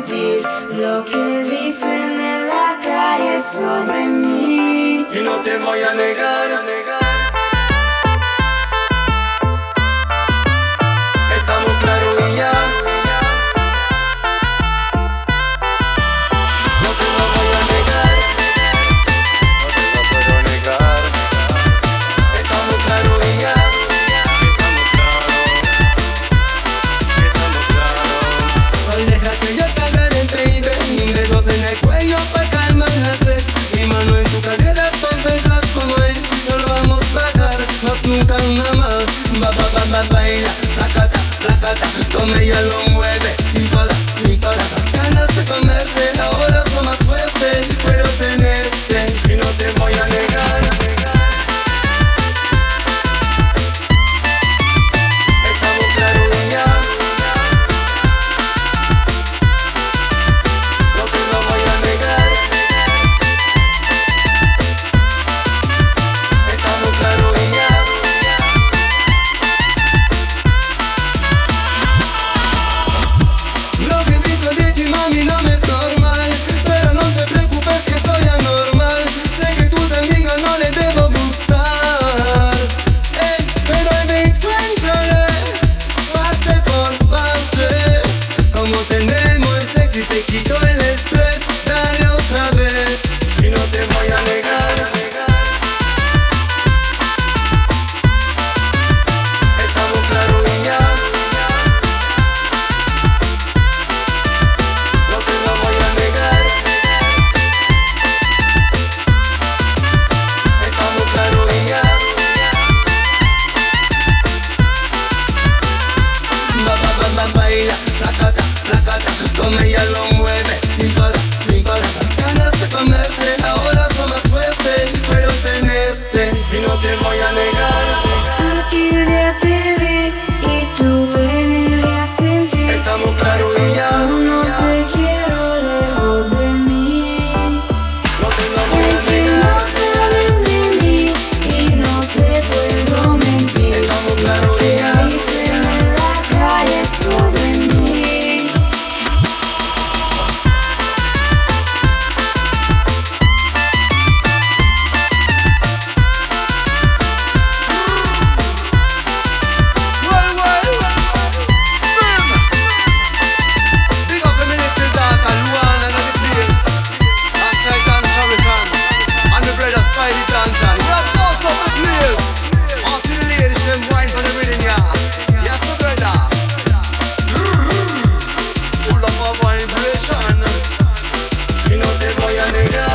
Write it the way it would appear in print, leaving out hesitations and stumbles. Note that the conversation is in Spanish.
mentir lo que dicen en la calle sobre mí. Y no te voy a negar. Estamos claros y ya. No te lo voy a negar. No te lo puedo negar. Estamos claros y ya. Estamos claros. Sol, deja que yo te agarre, baby. Besos en el cuello pa' calmar la sed. Mi mano en tu cadera pa' besar como él. No lo vamos a bajar, más nunca una más. Baila, placata, como ella lo mueve. Sin parar, las ganas de comerte. Ahora son más fuertes, quiero tenerte y no te voy a negar. Estamos claros y ya. No te lo voy a negar. Estamos claros y ya. Lo que he visto de ti, mami, no me es normal. Pero no te preocupes que soy anormal. Sé que tus amigas no les debo gustar, pero eventualmente, parte por parte. Como tenemos el sexy, te quito el estrés. Dale otra vez y no te voy a negar. Estamos claros y ya. No te lo voy a negar. Estamos claros y ya. Baila, placata, como ella lo mueve. Sin parar, las ganas de comerte. Ahora son más fuertes, quiero tenerte y no te voy a negar. Aquel día te vi y tuve energía sin ti. Estamos claros y ya. No te quiero lejos de mí. No te lo voy a Sé que no negar. sabes de mí y no te puedo mentir. Estamos claros y ya. Dicen en la calle sobre mí. Well, boom. Big up the Ministry Dark and Luan and the place. Outside Dan Sharikan and the brother Spidey Johnson. We have boss up the place. I see the ladies them wine for the rhythm, yeah. Yes, my brother. Full of a vibration. Y no te voy a negar.